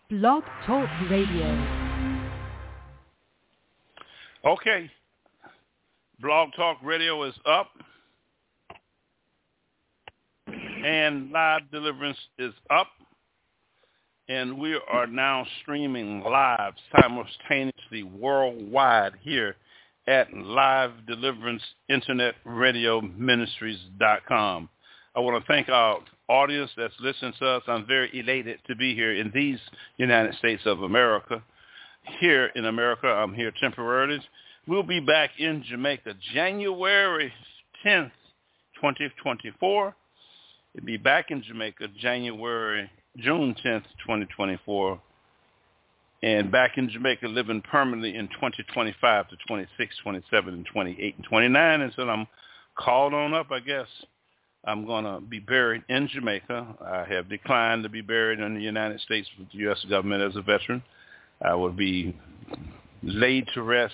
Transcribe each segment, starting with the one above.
Blog Talk Radio. Okay. Blog Talk Radio is up. And live deliverance is up. And we are now streaming live simultaneously worldwide here at Live Deliverance Internet Radio Ministries.com. I want to thank our audience that's listening to us. I'm very elated to be here in these United States of America. Here in America, I'm here temporarily. We'll be back in Jamaica January 10th, 2024. We'll be back in Jamaica June 10th, 2024. And back in Jamaica living permanently in 2025 to 26, 27, and 28, and 29 until I'm called on up, I guess. I'm going to be buried in Jamaica. I have declined to be buried in the United States with the U.S. government as a veteran. I will be laid to rest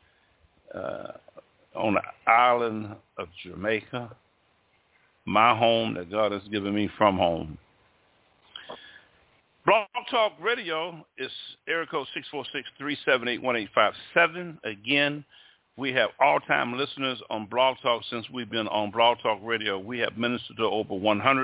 on the island of Jamaica, my home that God has given me from home. Blog Talk Radio is area code 646-378-1857. Again, we have all-time listeners on Blog Talk since we've been on Blog Talk Radio. We have ministered to over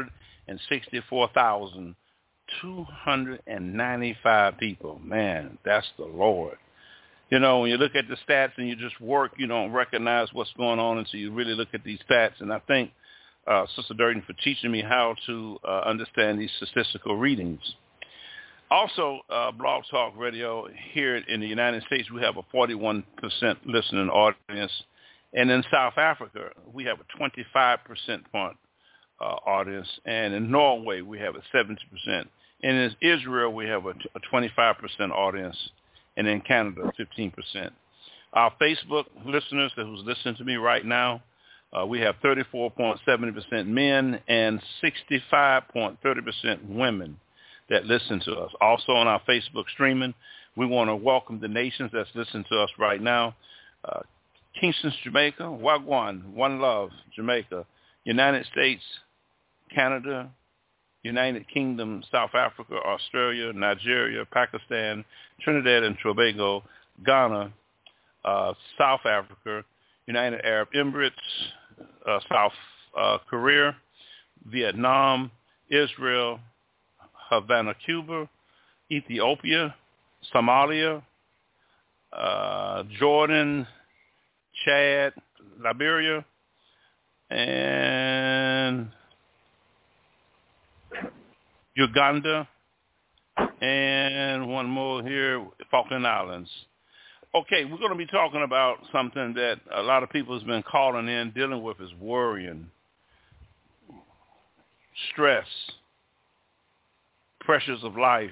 164,295 people. Man, that's the Lord. You know, when you look at the stats and you just work, you don't recognize what's going on until you really look at these stats. And I thank Sister Durden for teaching me how to understand these statistical readings. Also, Blog Talk Radio here in the United States, we have a 41% listening audience. And in South Africa, we have a 25% audience. And in Norway, we have a 70%. And in Israel, we have a 25% audience. And in Canada, 15%. Our Facebook listeners who's listening to me right now, we have 34.70% men and 65.30% women that listen to us. Also on our Facebook streaming, we want to welcome the nations that's listening to us right now. Kingston, Jamaica, Wagwan, One Love, Jamaica, United States, Canada, United Kingdom, South Africa, Australia, Nigeria, Pakistan, Trinidad and Tobago, Ghana, South Africa, United Arab Emirates, South Korea, Vietnam, Israel, Havana, Cuba, Ethiopia, Somalia, Jordan, Chad, Liberia, and Uganda, and one more here, Falkland Islands. Okay, we're going to be talking about something that a lot of people has been calling in, dealing with, is worrying, stress, pressures of life,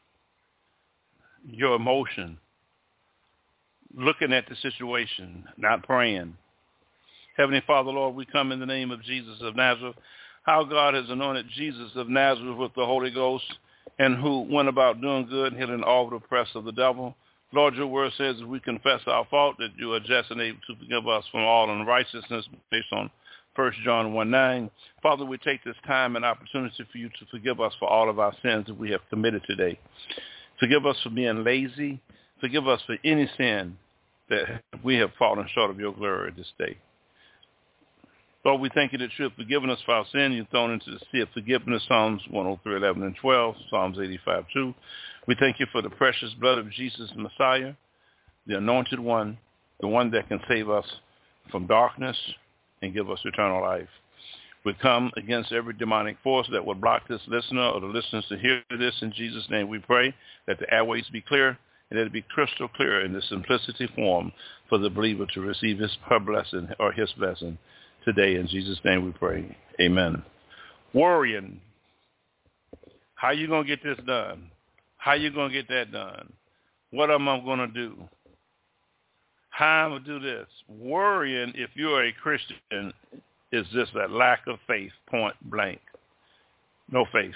your emotion, looking at the situation, not praying. Heavenly Father, Lord, we come in the name of Jesus of Nazareth. How God has anointed Jesus of Nazareth with the Holy Ghost, and who went about doing good, healing all the oppressed of the devil. Lord, your word says if we confess our fault, that you are just and able to forgive us from all unrighteousness, based on 1 John 1:9. Father, we take this time and opportunity for you to forgive us for all of our sins that we have committed today. Forgive us for being lazy. Forgive us for any sin that we have fallen short of your glory this day. Lord, we thank you that you have forgiven us for our sin. You've thrown into the sea of forgiveness, Psalms 103:11 and 12, Psalms 85:2. We thank you for the precious blood of Jesus the Messiah, the anointed one, the one that can save us from darkness and give us eternal life. We come against every demonic force that would block this listener or the listeners to hear this. In Jesus' name we pray that the airways be clear and that it be crystal clear in the simplicity form for the believer to receive her blessing or his blessing today. In Jesus' name we pray. Amen. Worrying. How you going to get this done? How you going to get that done? What am I going to do? How am I going to do this? Worrying, if you're a Christian, is just a lack of faith, point blank. No faith.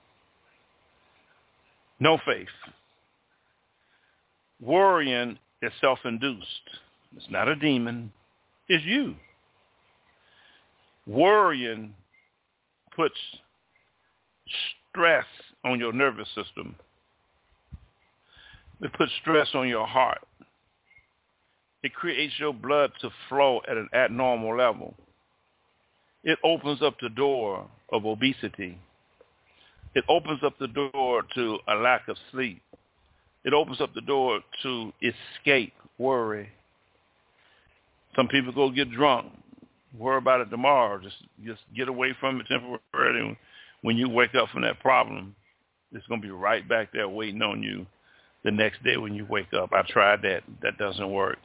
No faith. Worrying is self-induced. It's not a demon. It's you. Worrying puts stress on your nervous system. It puts stress on your heart. It creates your blood to flow at an abnormal level. It opens up the door of obesity. It opens up the door to a lack of sleep. It opens up the door to escape worry. Some people go get drunk, worry about it tomorrow. Just get away from it temporarily. When you wake up from that problem, it's going to be right back there waiting on you the next day when you wake up. I tried that. That doesn't work.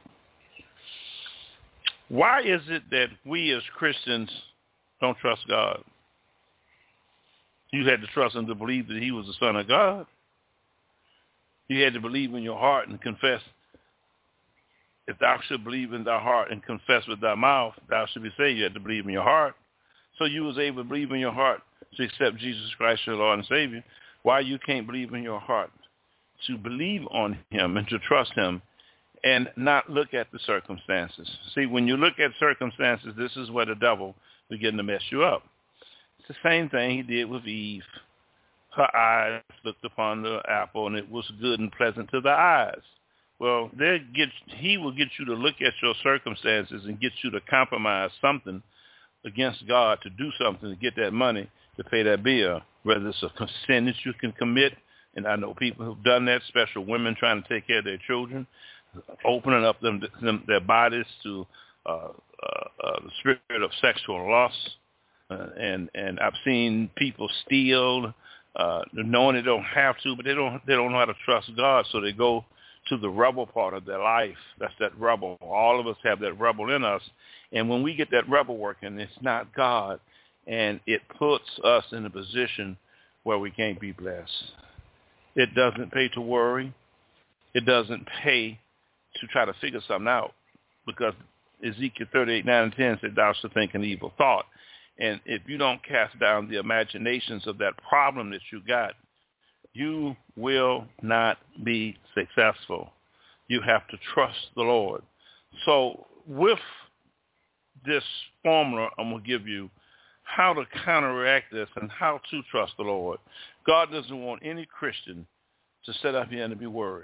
Why is it that we as Christians don't trust God? You had to trust him to believe that he was the Son of God. You had to believe in your heart and confess. If thou should believe in thy heart and confess with thy mouth, thou should be saved. You had to believe in your heart. So you was able to believe in your heart to accept Jesus Christ, your Lord and Savior. Why you can't believe in your heart to believe on him and to trust him and not look at the circumstances? See, when you look at circumstances, this is where the devil begin to mess you up. It's the same thing he did with Eve. Her eyes looked upon the apple, and it was good and pleasant to the eyes. Well, he will get you to look at your circumstances and get you to compromise something against God to do something to get that money to pay that bill, whether it's a sin that you can commit. And I know people who've done that, special women trying to take care of their children, opening up their bodies to the spirit of sexual lust. And I've seen people steal, knowing they don't have to, but they don't know how to trust God, so they go to the rebel part of their life. That's that rebel. All of us have that rebel in us. And when we get that rebel working, it's not God. And it puts us in a position where we can't be blessed. It doesn't pay to worry. It doesn't pay to try to figure something out, because Ezekiel 38:9-10 said, thou shalt think an evil thought. And if you don't cast down the imaginations of that problem that you got, you will not be successful. You have to trust the Lord. So with this formula, I'm going to give you how to counteract this and how to trust the Lord. God doesn't want any Christian to sit up here and to be worried.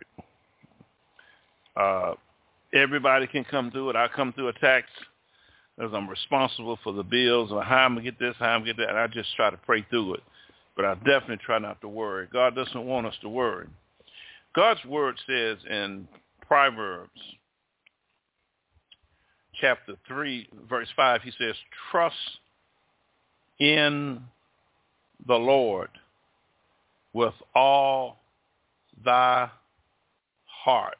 Everybody can come through it. I come through attacks as I'm responsible for the bills or how I'm going to get this, how I'm going to get that, and I just try to pray through it. But I definitely try not to worry. God doesn't want us to worry. God's word says in Proverbs chapter 3, verse 5, he says, trust in the Lord with all thy heart,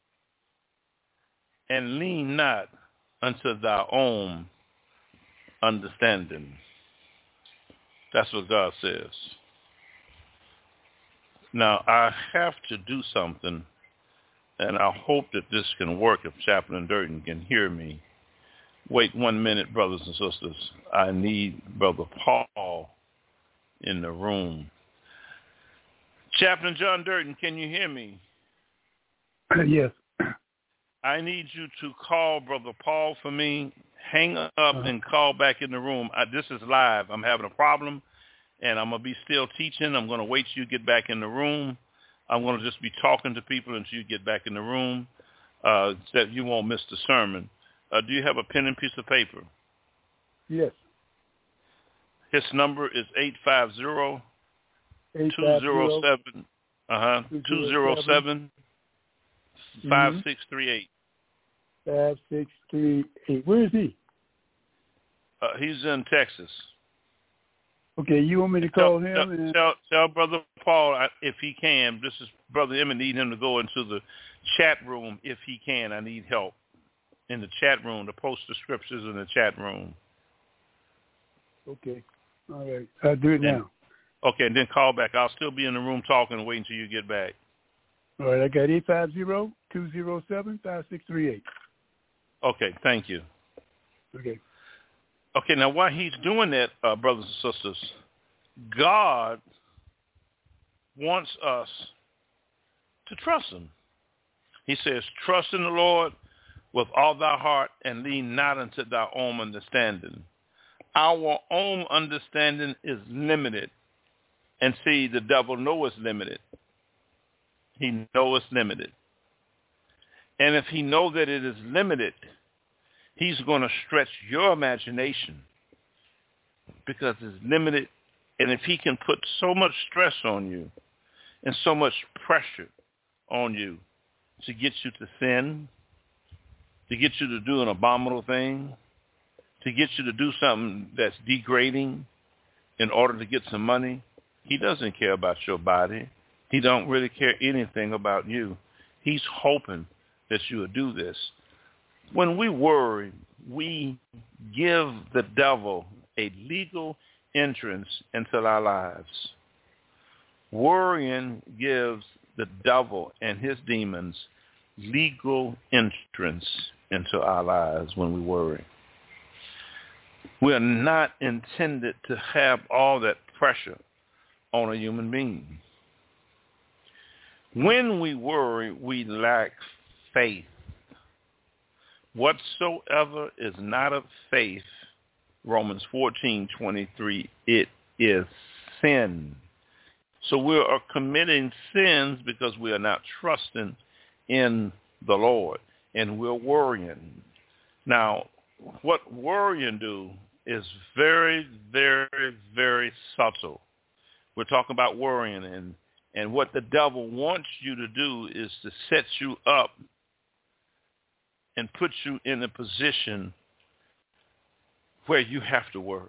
and lean not unto thy own understanding. That's what God says. Now, I have to do something, and I hope that this can work if Chaplain Durden can hear me. Wait 1 minute, brothers and sisters. I need Brother Paul in the room. Chaplain John Durden, can you hear me? Yes. I need you to call Brother Paul for me. Hang up and call back in the room. This is live. I'm having a problem, and I'm going to be still teaching. I'm going to wait till you get back in the room. I'm going to just be talking to people until you get back in the room, so that you won't miss the sermon. Do you have a pen and piece of paper? Yes. His number is 850-207. 207-5638. 5638. Where is he? He's in Texas. Okay, you want me to call him? Tell Brother Paul if he can. This is Brother Emmett. Need him to go into the chat room if he can. I need help in the chat room to post the scriptures in the chat room. Okay. All right. I'll do it now. Okay, and then call back. I'll still be in the room talking and waiting until you get back. All right. I got 850-207-5638. Okay, thank you. Okay. Okay, now while he's doing that, brothers and sisters, God wants us to trust him. He says, trust in the Lord with all thy heart and lean not unto thy own understanding. Our own understanding is limited. And see, the devil knows it's limited. He knows it's limited. And if he knows that it is limited, he's going to stretch your imagination because it's limited. And if he can put so much stress on you and so much pressure on you to get you to sin, to get you to do an abominable thing, to get you to do something that's degrading in order to get some money, he doesn't care about your body. He don't really care anything about you. He's hoping that you will do this. When we worry, we give the devil a legal entrance into our lives. Worrying gives the devil and his demons legal entrance into our lives when we worry. We are not intended to have all that pressure on a human being. When we worry, we lack faith. Whatsoever is not of faith, Romans 14:23, it is sin. So we are committing sins because we are not trusting in the Lord, and we're worrying. Now, what worrying do is very, very, very subtle. We're talking about worrying, and what the devil wants you to do is to set you up and put you in a position where you have to worry.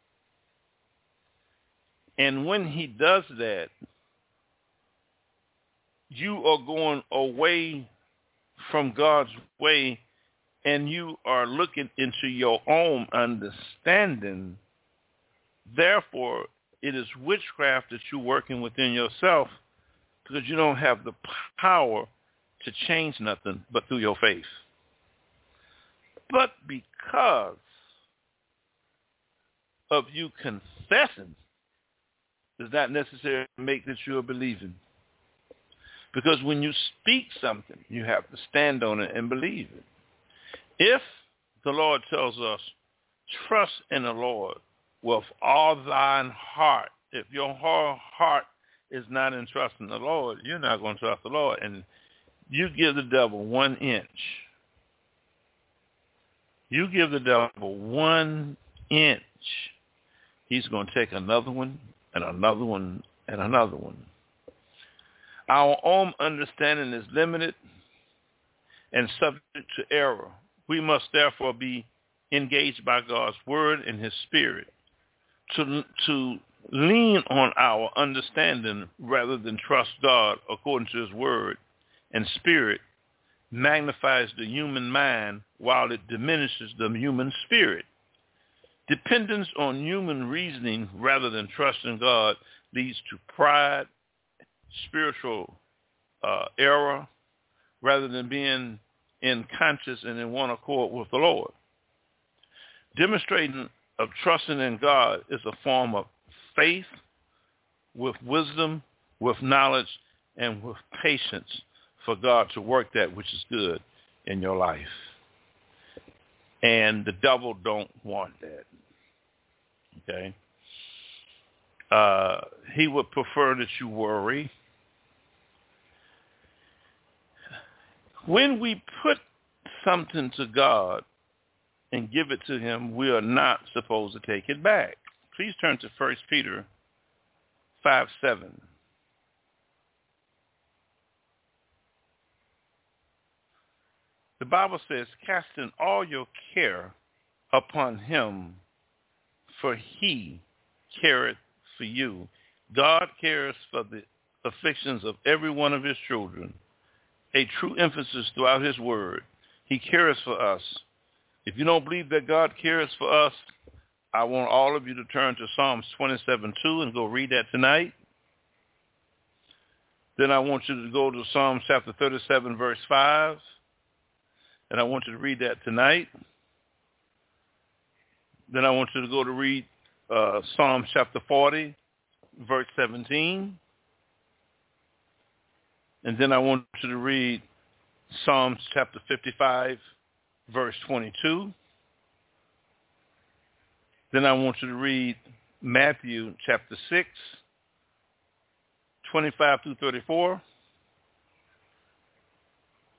And when he does that, you are going away from God's way, and you are looking into your own understanding. Therefore, it is witchcraft that you're working within yourself, because you don't have the power to change nothing but through your faith. But because of you confessing does not necessarily make that you are believing. Because when you speak something, you have to stand on it and believe it. If the Lord tells us, trust in the Lord with all thine heart, if your whole heart is not in trusting the Lord, you're not going to trust the Lord. And you give the devil 1 inch. You give the devil 1 inch, he's going to take another one and another one and another one. Our own understanding is limited and subject to error. We must therefore be engaged by God's word and his spirit to lean on our understanding rather than trust God according to his word and spirit magnifies the human mind while it diminishes the human spirit. Dependence on human reasoning rather than trusting God leads to pride, spiritual error, rather than being in conscious and in one accord with the Lord. Demonstrating of trusting in God is a form of faith with wisdom, with knowledge, and with patience for God to work that which is good in your life. And the devil don't want that. Okay? He would prefer that you worry. When we put something to God and give it to him, we are not supposed to take it back. Please turn to 1 Peter 5:7. The Bible says, casting all your care upon him, for he careth for you. God cares for the afflictions of every one of his children. A true emphasis throughout his word. He cares for us. If you don't believe that God cares for us, I want all of you to turn to Psalms 27:2 and go read that tonight. Then I want you to go to Psalms chapter 37, verse 5. And I want you to read that tonight. Then I want you to go to read Psalm chapter 40, verse 17. And then I want you to read Psalms chapter 55, verse 22. Then I want you to read Matthew chapter 6, 25 through 34.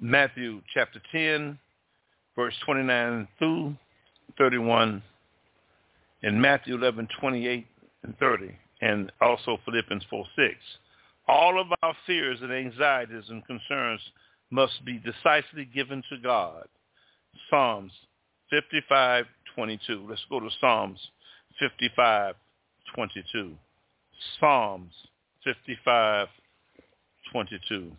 Matthew chapter 10, verse 29 through 31, and Matthew 11, 28 and 30, and also Philippians 4:6. All of our fears and anxieties and concerns must be decisively given to God. Psalms 55:22. Let's go to Psalms 55:22. Psalms 55:22.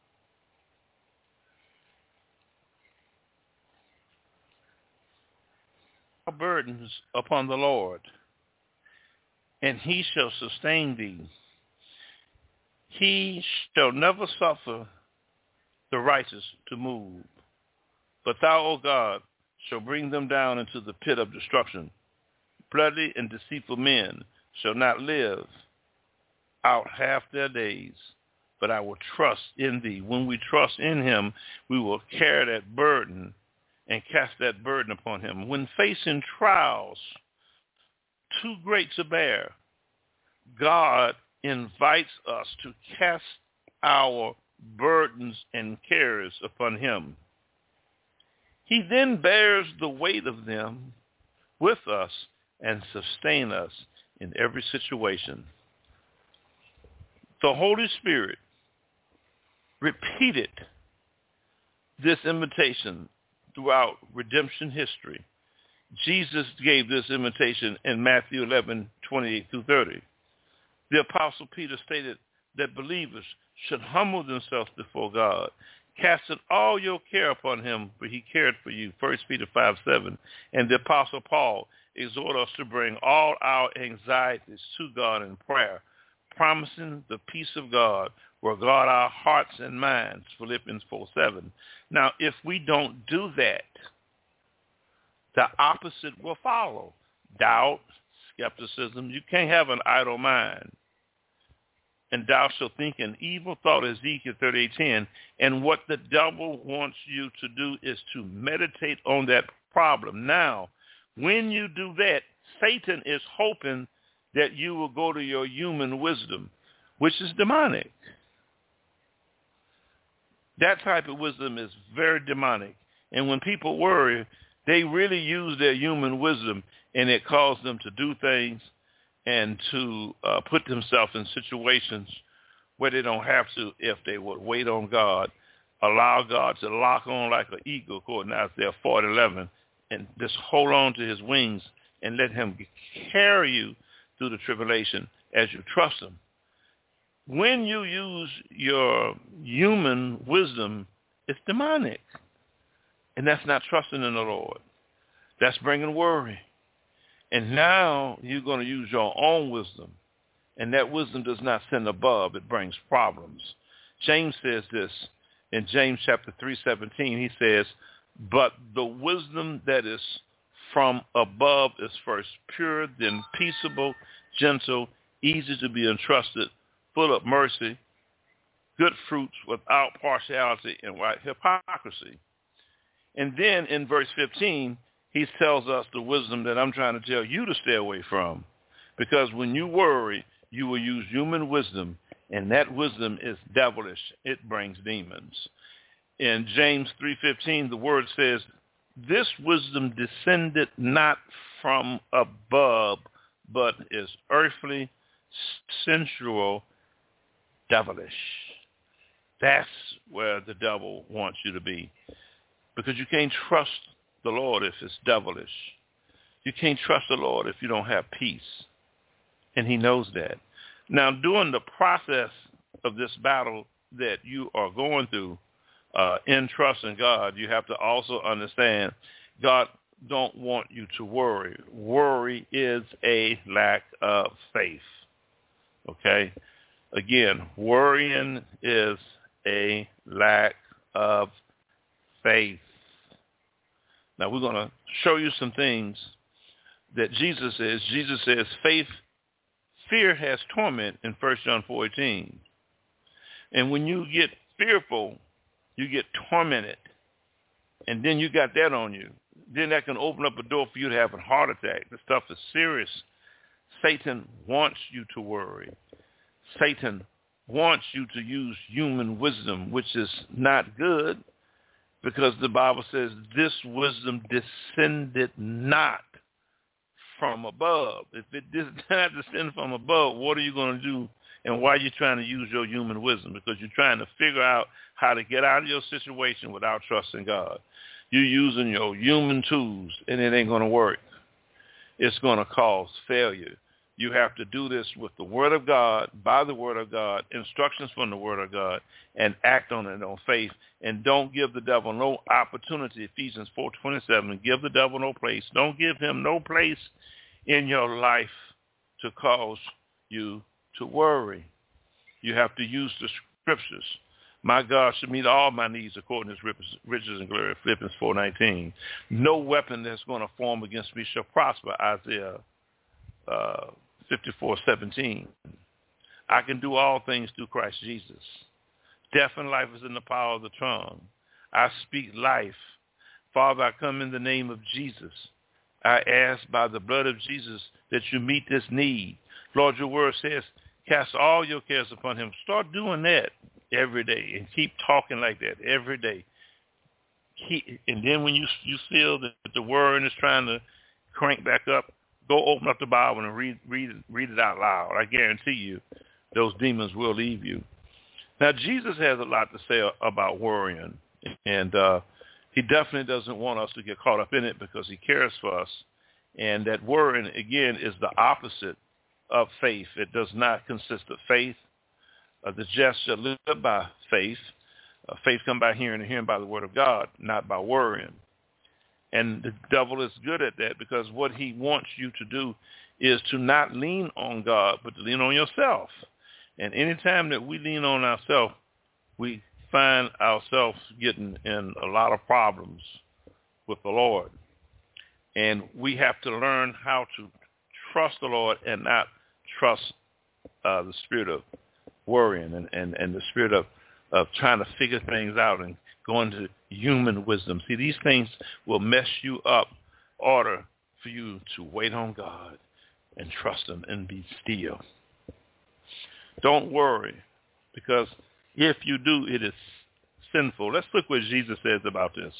Burdens upon the Lord, and he shall sustain thee. He shall never suffer the righteous to move, but thou, O God, shall bring them down into the pit of destruction. Bloody and deceitful men shall not live out half their days, but I will trust in thee. When we trust in him, we will carry that burden and cast that burden upon him. When facing trials too great to bear, God invites us to cast our burdens and cares upon him. He then bears the weight of them with us and sustain us in every situation. The Holy Spirit repeated this invitation throughout redemption history. Jesus gave this invitation in Matthew 11, 28 through 30. The Apostle Peter stated that believers should humble themselves before God, casting all your care upon him, for he cared for you, 1 Peter 5:7. And the Apostle Paul exhorted us to bring all our anxieties to God in prayer, promising the peace of God will guard our hearts and minds, Philippians 4:7. Now, if we don't do that, the opposite will follow. Doubt, skepticism. You can't have an idle mind. And thou shalt think an evil thought, Ezekiel 38:10. And what the devil wants you to do is to meditate on that problem. Now, when you do that, Satan is hoping that you will go to your human wisdom, which is demonic. That type of wisdom is very demonic. And when people worry, they really use their human wisdom, and it causes them to do things and to put themselves in situations where they don't have to if they would wait on God, allow God to lock on like an eagle, according to Isaiah 40:11, and just hold on to his wings and let him carry you through the tribulation as you trust him. When you use your human wisdom, it's demonic. And that's not trusting in the Lord. That's bringing worry. And now you're going to use your own wisdom. And that wisdom does not send above. It brings problems. James says this in James chapter 3:17. He says, but the wisdom that is from above is first pure, then peaceable, gentle, easy to be entrusted, full of mercy, good fruits without partiality and hypocrisy. And then in verse 15, he tells us the wisdom that I'm trying to tell you to stay away from. Because when you worry, you will use human wisdom, and that wisdom is devilish. It brings demons. In James 3:15, the word says, this wisdom descended not from above, but is earthly, sensual, devilish. That's where the devil wants you to be. Because you can't trust the Lord if it's devilish. You can't trust the Lord if you don't have peace. And he knows that. Now, during the process of this battle that you are going through in trusting God, you have to also understand God don't want you to worry. Worry is a lack of faith. Okay? Again, worrying is a lack of faith. Now, we're going to show you some things that Jesus says. Jesus says fear has torment in 1 John 4:18. And when you get fearful, you get tormented. And then you got that on you. Then that can open up a door for you to have a heart attack. This stuff is serious. Satan wants you to worry. Satan wants you to use human wisdom, which is not good. Because the Bible says this wisdom descended not from above. If it did not descend from above, what are you going to do? And why are you trying to use your human wisdom? Because you're trying to figure out how to get out of your situation without trusting God. You're using your human tools, and it ain't going to work. It's going to cause failure. You have to do this with the Word of God, by the Word of God, instructions from the Word of God, and act on it on faith. And don't give the devil no opportunity, Ephesians 4:27, give the devil no place. Don't give him no place in your life to cause you to worry. You have to use the scriptures. My God should meet all my needs according to his riches and glory, Philippians 4:19. No weapon that's going to form against me shall prosper, Isaiah 54:17. I can do all things through Christ Jesus. Death and life is in the power of the tongue. I speak life. Father, I come in the name of Jesus. I ask by the blood of Jesus that you meet this need. Lord, your word says, cast all your cares upon him. Start doing that every day and keep talking like that every day. And then when you feel that the word is trying to crank back up, go open up the Bible and read it out loud. I guarantee you those demons will leave you. Now, Jesus has a lot to say about worrying, and he definitely doesn't want us to get caught up in it because he cares for us. And that worrying, again, is the opposite of faith. It does not consist of faith. The just shall live by faith. Faith comes by hearing, and hearing by the word of God, not by worrying. And the devil is good at that because what he wants you to do is to not lean on God, but to lean on yourself. And anytime that we lean on ourselves, we find ourselves getting in a lot of problems with the Lord. And we have to learn how to trust the Lord and not trust the spirit of worrying and the spirit of trying to figure things out and going to human wisdom. See, these things will mess you up in order for you to wait on God and trust him and be still. Don't worry, because if you do, it is sinful. Let's look what Jesus says about this.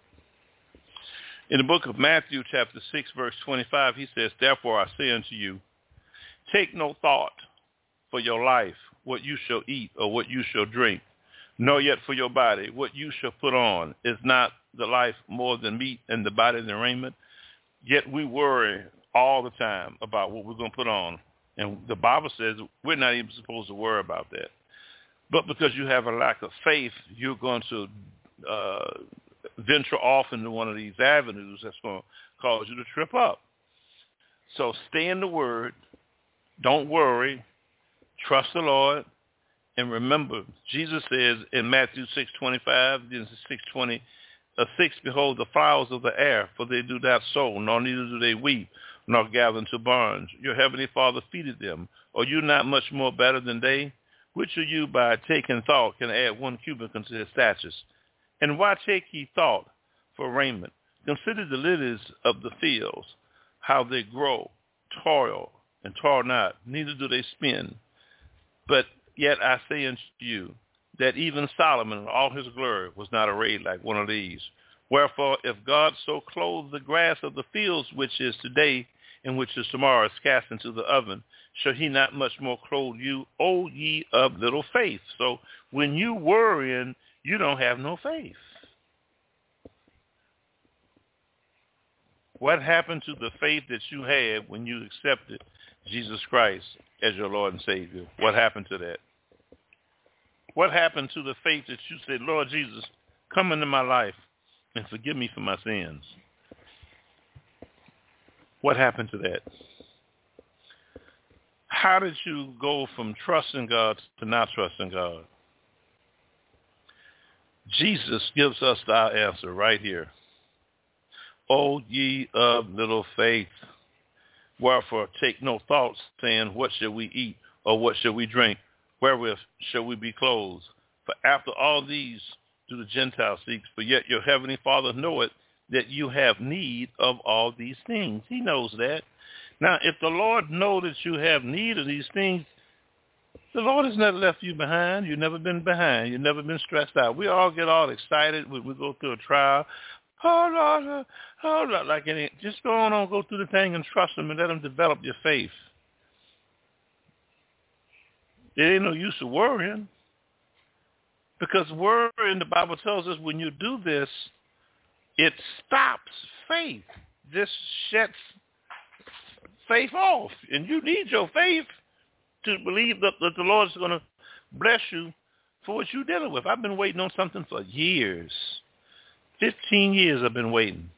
In the book of Matthew, chapter 6, verse 25, he says, therefore I say unto you, take no thought for your life, what you shall eat or what you shall drink, nor yet for your body, what you shall put on. Is not the life more than meat and the body than raiment? Yet we worry all the time about what we're going to put on. And the Bible says we're not even supposed to worry about that. But because you have a lack of faith, you're going to venture off into one of these avenues that's going to cause you to trip up. So stay in the Word. Don't worry. Trust the Lord. And remember, Jesus says in Matthew 6:25, Genesis 6:20, 6, behold, the flowers of the air, for they do not sow, nor neither do they weep, nor gather into barns. Your heavenly Father feedeth them. Are you not much more better than they? Which of you by taking thought can add 1 cubit unto his stature? And why take ye thought for raiment? Consider the lilies of the fields, how they grow, toil, and toil not, neither do they spin. But yet I say unto you, that even Solomon in all his glory was not arrayed like one of these. Wherefore, if God so clothe the grass of the fields, which is today and which is tomorrow is cast into the oven, shall he not much more clothe you, O ye of little faith? So when you worrying, you don't have no faith. What happened to the faith that you had when you accepted Jesus Christ as your Lord and Savior? What happened to that? What happened to the faith that you said, Lord Jesus, come into my life and forgive me for my sins? What happened to that? How did you go from trusting God to not trusting God? Jesus gives us our answer right here. O ye of little faith, wherefore take no thought, saying, what shall we eat, or what shall we drink? Wherewith shall we be clothed? For after all these do the Gentiles seek, for yet your heavenly Father knoweth that you have need of all these things. He knows that. Now, if the Lord knows that you have need of these things, The Lord has never left you behind. You've never been behind. You've never been stressed out. We all get all excited when we go through a trial. Oh, Lord, like any, just go on, go through the thing and trust him and let him develop your faith. There ain't no use of worrying. Because worrying, the Bible tells us, when you do this, it stops faith. This shuts faith off. And you need your faith to believe that the Lord is going to bless you for what you're dealing with. I've been waiting on something for years. 15 years I've been waiting.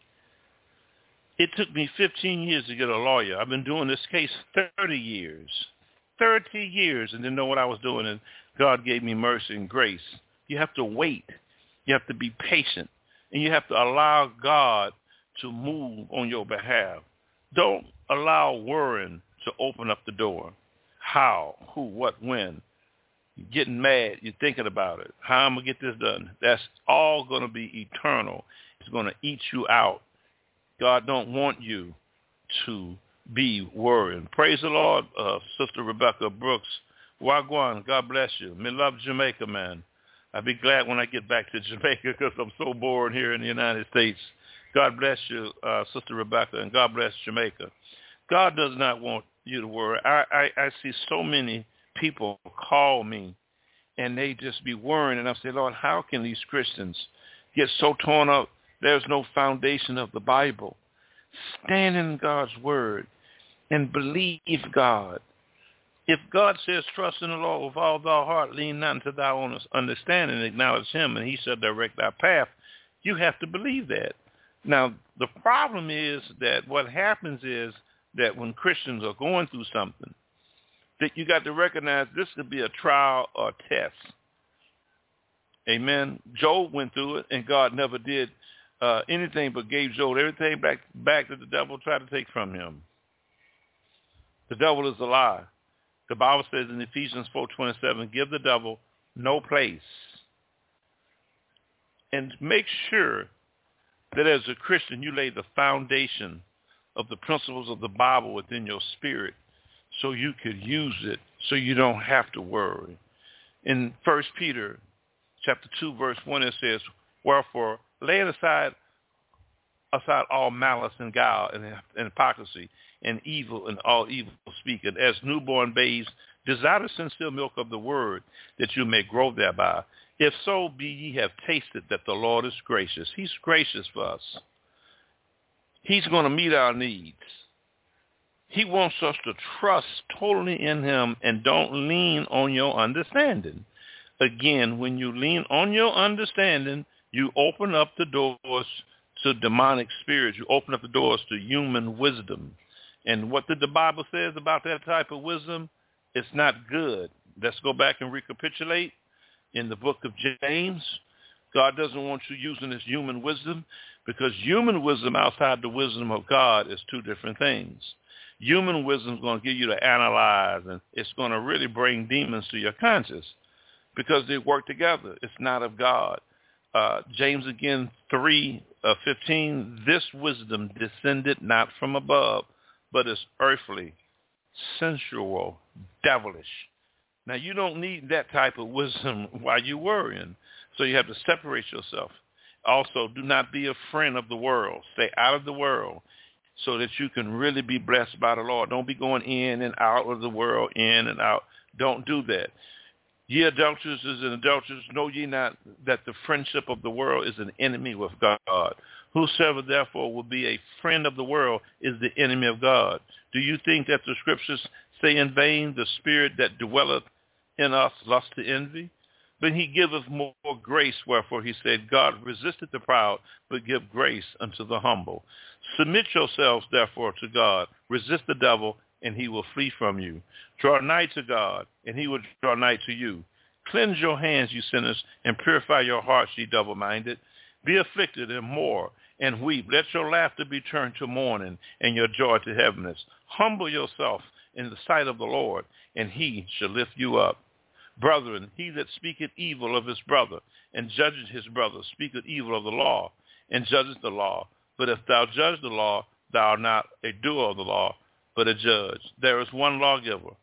It took me 15 years to get a lawyer. I've been doing this case 30 years. 30 years and didn't know what I was doing, and God gave me mercy and grace. You have to wait. You have to be patient, and you have to allow God to move on your behalf. Don't allow worrying to open up the door. How, who, what, when. You're getting mad. You're thinking about it. How am I going to get this done? That's all going to be eternal. It's going to eat you out. God don't want you to be worrying. Praise the Lord, Sister Rebecca Brooks. Wagwan, God bless you. Me love Jamaica, man. I'll be glad when I get back to Jamaica because I'm so bored here in the United States. God bless you, Sister Rebecca, and God bless Jamaica. God does not want you to worry. I see so many people call me, and they just be worrying, and I say, Lord, how can these Christians get so torn up? There's no foundation of the Bible. Stand in God's word and believe God. If God says, trust in the Lord with all thy heart, lean not unto thy own understanding, acknowledge him, and he shall direct thy path, you have to believe that. Now, the problem is that what happens is that when Christians are going through something, that you got to recognize this could be a trial or a test. Amen. Job went through it, and God never did anything but gave Job everything back that the devil tried to take from him. The devil is a lie. The Bible says in Ephesians 4:27, give the devil no place. And make sure that as a Christian you lay the foundation of the principles of the Bible within your spirit so you could use it so you don't have to worry. In 1 Peter chapter 2, verse 1, it says, wherefore, laying aside all malice and guile and hypocrisy and evil and all evil speaking, as newborn babes, desire the sincere milk of the word, that you may grow thereby. If so be ye have tasted that the Lord is gracious. He's gracious for us. He's going to meet our needs. He wants us to trust totally in him and don't lean on your understanding. Again, when you lean on your understanding, you open up the doors to demonic spirits. You open up the doors to human wisdom. And what did the Bible says about that type of wisdom? It's not good. Let's go back and recapitulate. In the book of James, God doesn't want you using this human wisdom because human wisdom outside the wisdom of God is two different things. Human wisdom is going to get you to analyze, and it's going to really bring demons to your conscience because they work together. It's not of God. James again 3:15, this wisdom descended not from above, but is earthly, sensual, devilish. Now, you don't need that type of wisdom while you're worrying, so you have to separate yourself. Also, do not be a friend of the world. Stay out of the world so that you can really be blessed by the Lord. Don't be going in and out of the world, in and out. Don't do that. Ye adulterers and adulterers, know ye not that the friendship of the world is an enemy with God? Whosoever therefore will be a friend of the world is the enemy of God. Do you think that the scriptures say in vain, the spirit that dwelleth in us lust to envy? But he giveth more grace, wherefore he said, God resisteth the proud, but give grace unto the humble. Submit yourselves therefore to God. Resist the devil, and he will flee from you. Draw nigh to God, and he will draw nigh to you. Cleanse your hands, you sinners, and purify your hearts, ye double-minded. Be afflicted and more, and weep. Let your laughter be turned to mourning, and your joy to heaviness. Humble yourself in the sight of the Lord, and he shall lift you up. Brethren, he that speaketh evil of his brother, and judgeth his brother, speaketh evil of the law, and judgeth the law. But if thou judge the law, thou art not a doer of the law, but a judge. There is one lawgiver,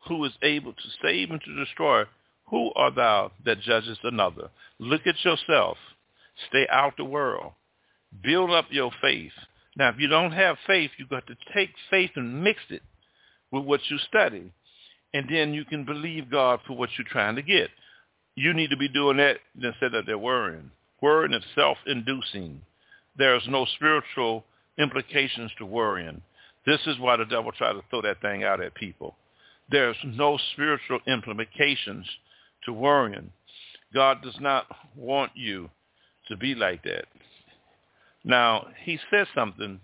who is able to save and to destroy, who art thou that judgest another? Look at yourself. Stay out the world. Build up your faith. Now, if you don't have faith, you've got to take faith and mix it with what you study. And then you can believe God for what you're trying to get. You need to be doing that instead of that worrying. Worrying is self-inducing. There's no spiritual implications to worrying. This is why the devil tried to throw that thing out at people. There's no spiritual implications to worrying. God does not want you to be like that. Now, he says something.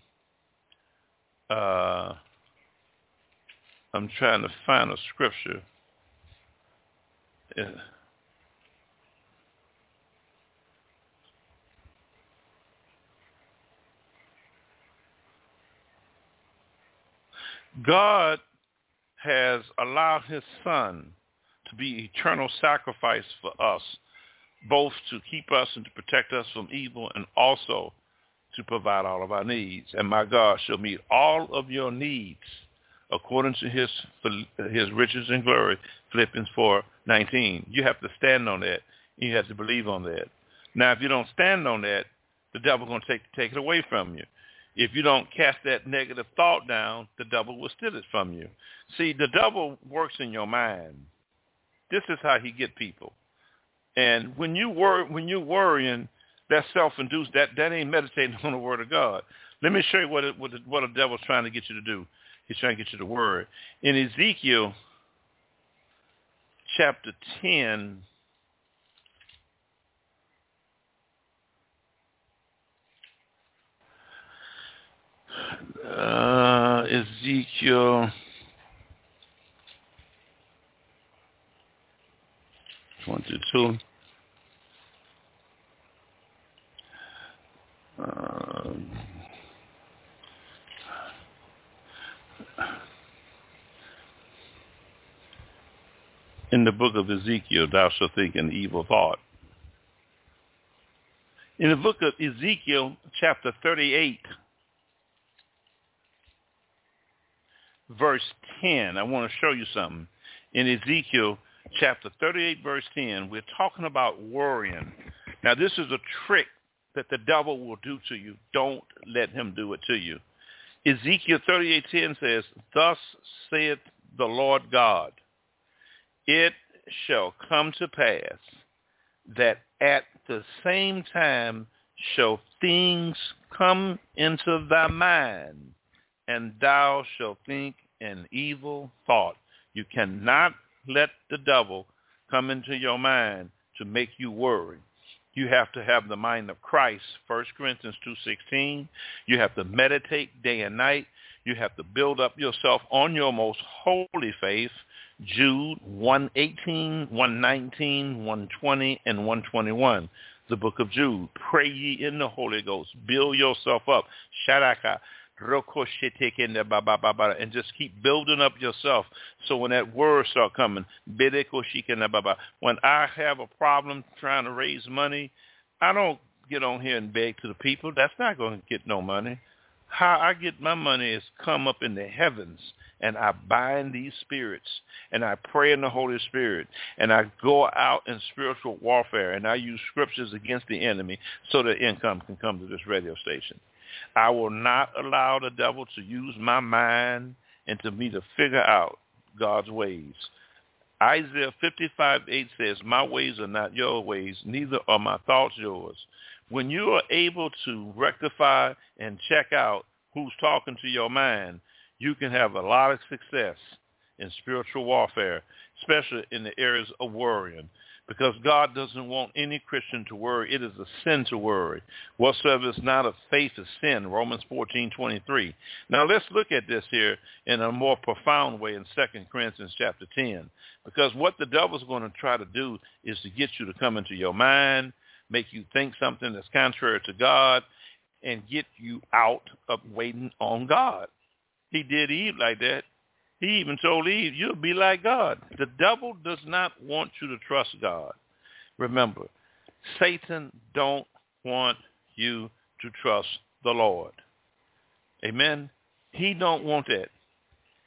I'm trying to find a scripture. God has allowed his son to be eternal sacrifice for us, both to keep us and to protect us from evil and also to provide all of our needs. And my God shall meet all of your needs according to his riches and glory, Philippians 4:19. You have to stand on that. You have to believe on that. Now, if you don't stand on that, the devil's going to take it away from you. If you don't cast that negative thought down, the devil will steal it from you. See, the devil works in your mind. This is how he get people. And when you're worrying, that's self-induced. That ain't meditating on the word of God. Let me show you what the devil's trying to get you to do. He's trying to get you to worry. In Ezekiel chapter 10, Ezekiel 22. In the book of Ezekiel, thou shalt think an evil thought. In the book of Ezekiel, chapter 38, verse 10, I want to show you something. In Ezekiel, chapter 38, verse 10, we're talking about worrying. Now, this is a trick that the devil will do to you. Don't let him do it to you. Ezekiel 38:10 says, thus saith the Lord God, it shall come to pass that at the same time shall things come into thy mind, and thou shalt think an evil thought. You cannot let the devil come into your mind to make you worry. You have to have the mind of Christ, 1 Corinthians 2:16. You have to meditate day and night. You have to build up yourself on your most holy faith, Jude 1:18, 1:19, 1:20, and 1:21. The book of Jude. Pray ye in the Holy Ghost. Build yourself up. Sharaka. And just keep building up yourself. So when that word start coming, when I have a problem trying to raise money, I don't get on here and beg to the people. That's not going to get no money. How I get my money is come up in the heavens, and I bind these spirits, and I pray in the Holy Spirit, and I go out in spiritual warfare, and I use scriptures against the enemy so that income can come to this radio station. I will not allow the devil to use my mind and to me to figure out God's ways. Isaiah 55:8 says, my ways are not your ways, neither are my thoughts yours. When you are able to rectify and check out who's talking to your mind, you can have a lot of success in spiritual warfare, especially in the areas of worrying. Because God doesn't want any Christian to worry. It is a sin to worry. Whatsoever is not of faith is sin, Romans 14:23. Now let's look at this here in a more profound way in 2 Corinthians chapter 10. Because what the devil's going to try to do is to get you to come into your mind, make you think something that's contrary to God, and get you out of waiting on God. He did Eve like that. He even told Eve, you'll be like God. The devil does not want you to trust God. Remember, Satan don't want you to trust the Lord. Amen? He don't want that.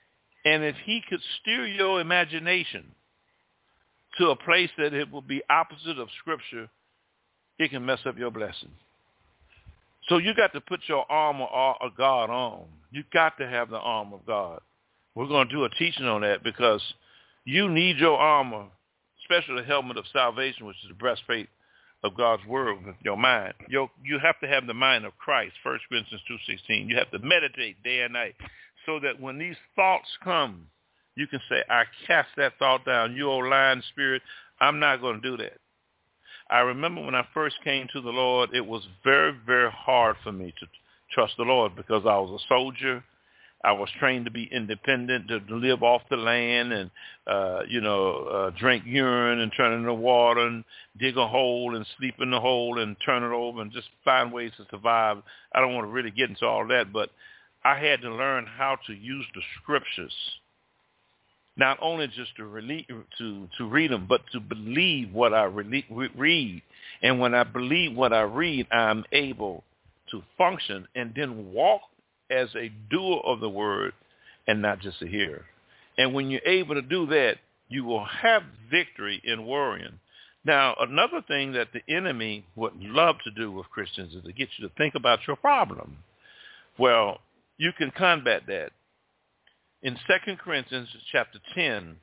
And if he could steer your imagination to a place that it will be opposite of Scripture, it can mess up your blessing. So you got to put your armor of God on. You got to have the armor of God. We're going to do a teaching on that because you need your armor, especially the helmet of salvation, which is the breastplate of God's word with your mind. You have to have the mind of Christ, 1 Corinthians 2:16. You have to meditate day and night so that when these thoughts come, you can say, I cast that thought down. You old lying spirit, I'm not going to do that. I remember when I first came to the Lord, it was very, very hard for me to trust the Lord because I was a soldier. I was trained to be independent, to live off the land and, drink urine and turn it into water and dig a hole and sleep in the hole and turn it over and just find ways to survive. I don't want to really get into all that, but I had to learn how to use the Scriptures, not only just to read them, but to believe what I read. And when I believe what I read, I'm able to function and then walk as a doer of the word and not just a hearer. And when you're able to do that, you will have victory in worrying. Now, another thing that the enemy would love to do with Christians is to get you to think about your problem. Well, you can combat that. In 2 Corinthians chapter 10,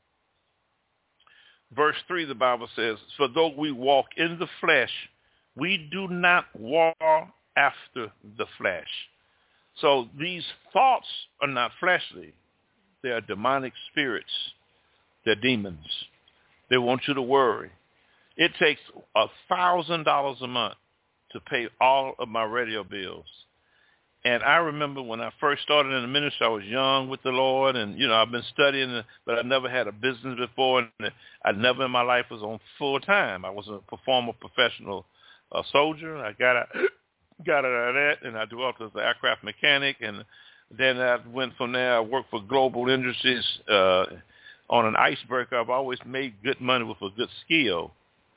verse 3, the Bible says, for though we walk in the flesh, we do not war after the flesh. So these thoughts are not fleshly. They are demonic spirits. They're demons. They want you to worry. It takes $1,000 a month to pay all of my radio bills. And I remember when I first started in the ministry, I was young with the Lord, and, I've been studying, but I never had a business before, and I never in my life was on full time. I was a former professional soldier. I got out of that, and I developed as an aircraft mechanic, and then I went from there. I worked for Global Industries on an icebreaker. I've always made good money with a good skill,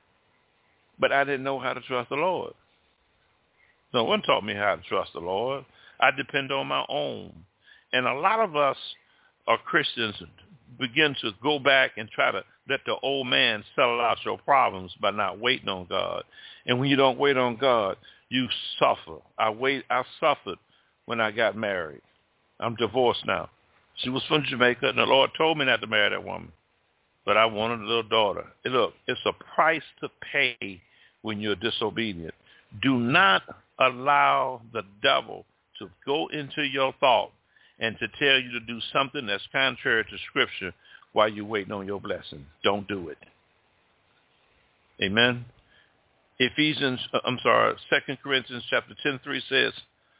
but I didn't know how to trust the Lord. No one taught me how to trust the Lord. I depend on my own. And a lot of us are Christians begin to go back and try to let the old man settle out your problems by not waiting on God. And when you don't wait on God, you suffer. I suffered when I got married. I'm divorced now. She was from Jamaica, and the Lord told me not to marry that woman. But I wanted a little daughter. And look, it's a price to pay when you're disobedient. Do not allow the devil to go into your thought and to tell you to do something that's contrary to Scripture while you're waiting on your blessing. Don't do it. Amen. 2 Corinthians chapter 10:3 says,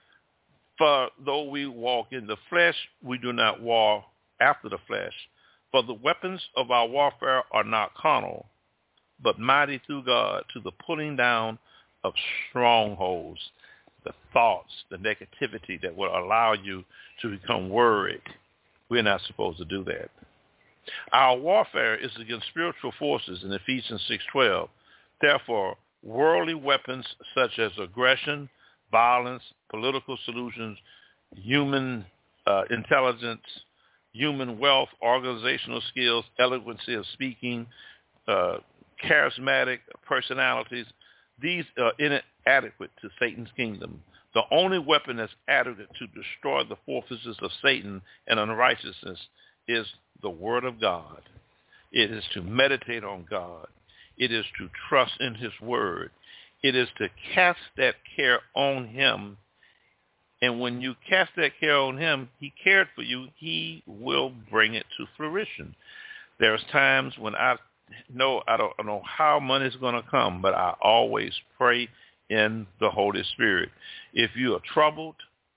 for though we walk in the flesh, we do not war after the flesh. For the weapons of our warfare are not carnal, but mighty through God to the pulling down of strongholds, the thoughts, the negativity that will allow you to become worried. We're not supposed to do that. Our warfare is against spiritual forces in Ephesians 6:12. Therefore, worldly weapons such as aggression, violence, political solutions, human intelligence, human wealth, organizational skills, eloquency of speaking, charismatic personalities, these are inadequate to Satan's kingdom. The only weapon that's adequate to destroy the fortresses of Satan and unrighteousness is the Word of God. It is to meditate on God. It is to trust in His Word. It is to cast that care on Him. And when you cast that care on Him, He cared for you. He will bring it to fruition. There's times when I don't know how money's going to come, but I always pray in the Holy Spirit. If you are troubled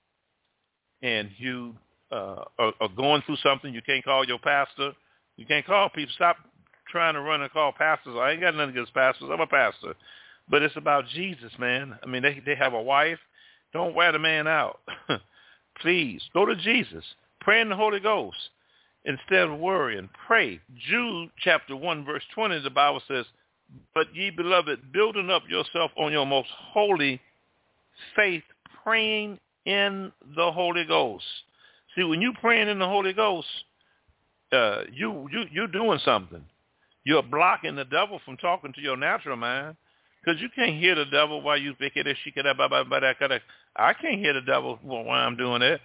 and you are going through something, you can't call your pastor. You can't call people. Stop trying to run and call pastors. I ain't got nothing against pastors. I'm a pastor. But it's about Jesus, man. I mean, they have a wife. Don't wear the man out. Please, go to Jesus. Pray in the Holy Ghost. Instead of worrying, pray. Jude chapter 1, verse 20, the Bible says, but ye beloved, building up yourself on your most holy faith, praying in the Holy Ghost. See, when you praying in the Holy Ghost, you're doing something. You're blocking the devil from talking to your natural mind, because you can't hear the devil while you think it is. I can't hear the devil while I'm doing it.